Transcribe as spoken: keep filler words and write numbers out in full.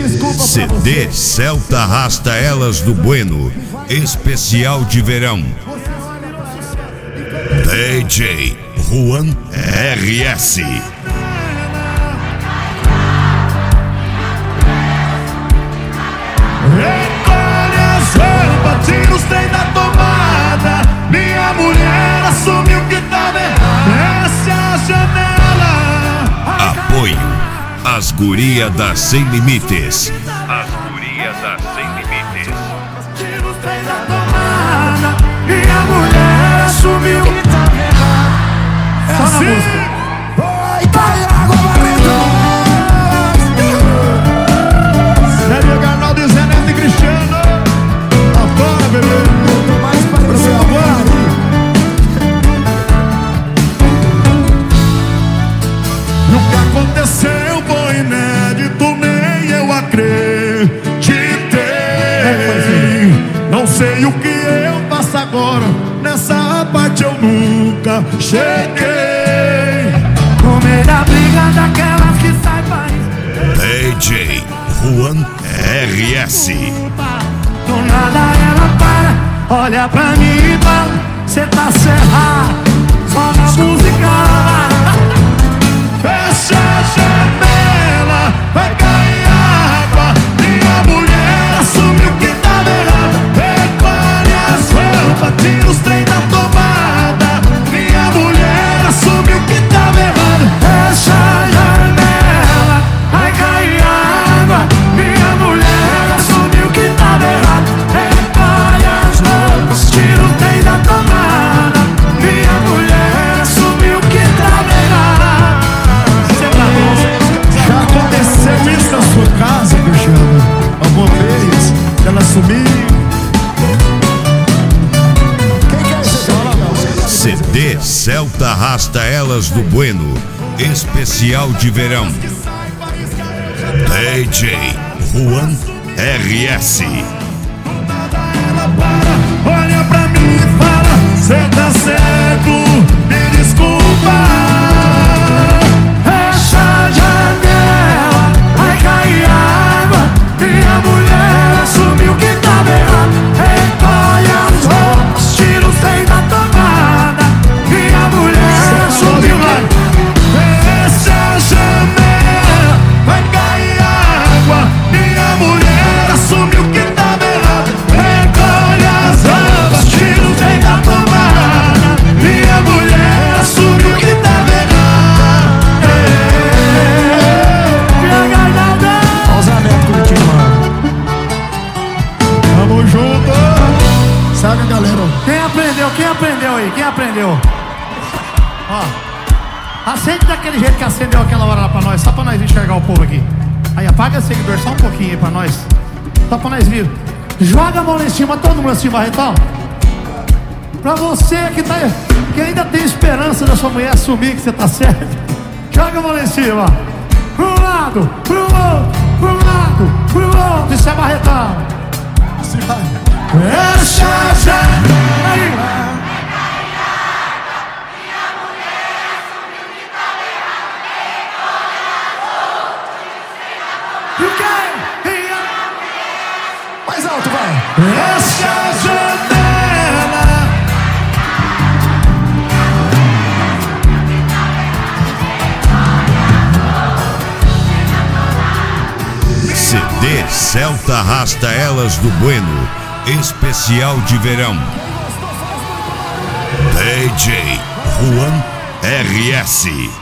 C D Celta Arrasta Elas do Bueno, especial de verão. D J Juan R S. Recolhe as roupas, tira os trem da tomada. Minha mulher assumiu que tava errado. Essa é a janela. Apoio As Guria da Sem Limites. As Guria da Sem Limites. Tira os trem da tomada. Minha mulher assumiu que tava errado. É Só na assim. música. Vai cair água, Barreto. Sério, Garnaldo e Zé Neto e Cristiano. Agora, bebê. Mais pareceu agora. E o que aconteceu foi inédito, nem eu acreditei. Não sei o que eu faço agora, nessa parte eu nunca cheguei. No meio da briga daquelas que sai país. D J Juan R S. Do nada ela para, olha pra mim e fala: cê tá cerrado, só na música. Fecha a janela, vai cair água. Minha mulher assumiu que tava errado. Recolhe as roupas, tira os trem da tomada. Minha mulher assumiu que tava errado. Fecha a janela, vai cair água. Minha mulher assumiu que tava errado. Recolhe as roupas, tira o trem da tomada. Minha mulher assumiu que tava errado. Já aconteceu isso na sua casa, Cristiano? Alguma vez? Ela sumiu? Quem quer ser? C D Celta Arrasta Elas do Bueno, especial de verão. D J Juan R S. Ela para, olha pra mim e fala: cê tá certo, me desculpa. Fecha a janela, vai cair água. Minha mulher assumiu que tava errado. Recolhe as roupas, tira o trem da tomada. Minha mulher assumiu que... Fecha a janela, vai cair água. Minha mulher assumiu que tava errado. Recolhe as roupas, tira o trem da tomada. Minha mulher assumiu que tava errado. Olha o Zé Neto curtindo lá. Tamo junto. Sabe, galera? Quem aprendeu? Quem aprendeu aí? Quem aprendeu? Ó, acende daquele jeito que acendeu aquela hora lá pra nós, só pra nós enxergar o povo aqui. Aí apaga o seguidor só um pouquinho aí pra nós, só pra nós vir. Joga a mão lá em cima, todo mundo assim, Barretão. Pra você que, tá, que ainda tem esperança da sua mulher assumir que você tá certo, joga a mão lá em cima. Pro lado, pro outro, pro lado, pro outro. Isso é Barretão. Fecha a janela. Aí. E o quê? E a- Mais alto, vai. Fecha a janela. C D Celta Arrasta Elas do Bueno, especial de verão. D J Juan R S.